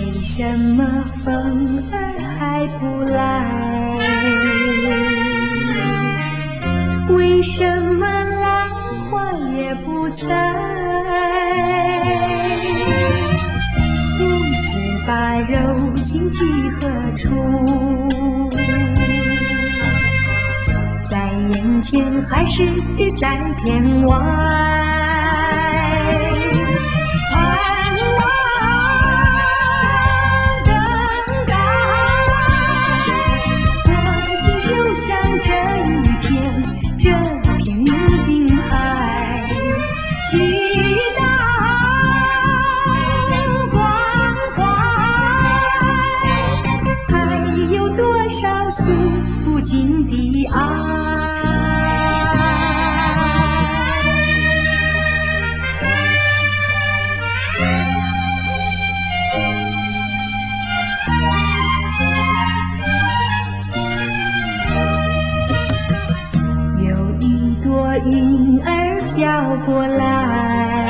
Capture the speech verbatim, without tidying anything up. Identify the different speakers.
Speaker 1: 为什么风儿还不来？为什么浪花也不摘？不知把柔情寄何处？在眼前还是在天外？不尽的爱，有一朵云儿飘过来，